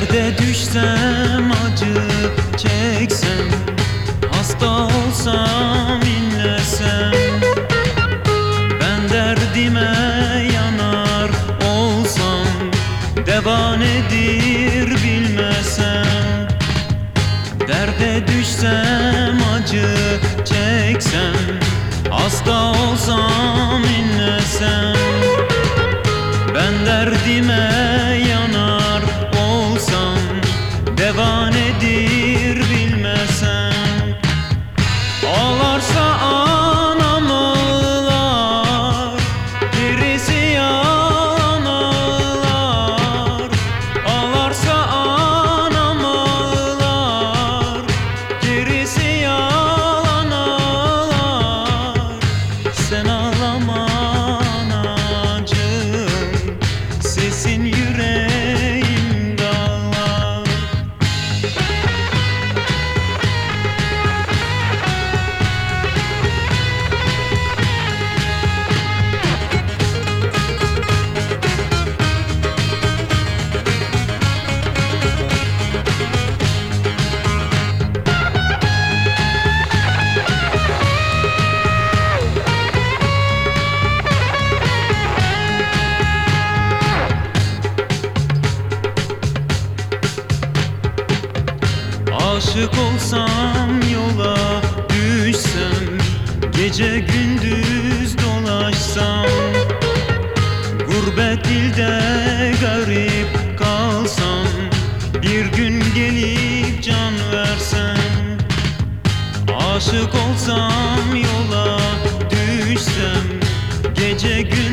Derde düşsem, acı çeksem, hasta olsam, inlesem, ben derdime yanar olsam, deva nedir bilmesem. Derde düşsem, acı çeksem, hasta olsam, inlesem, ben derdime yanar olsam, deva nedir bilmesem. Ağlarsa anam ağlar, birisi yalan ağlar. Ağlarsa anam ağlar, birisi yalan ağlar. Sen ağlama anacığım, sesin yüreğimde ağlar. Aşık olsam, yola düşsem, gece gündüz dolaşsam, gurbet ilde garip kalsam, bir gün gelip can versem. Aşık olsam, yola düşsem, gece gündüz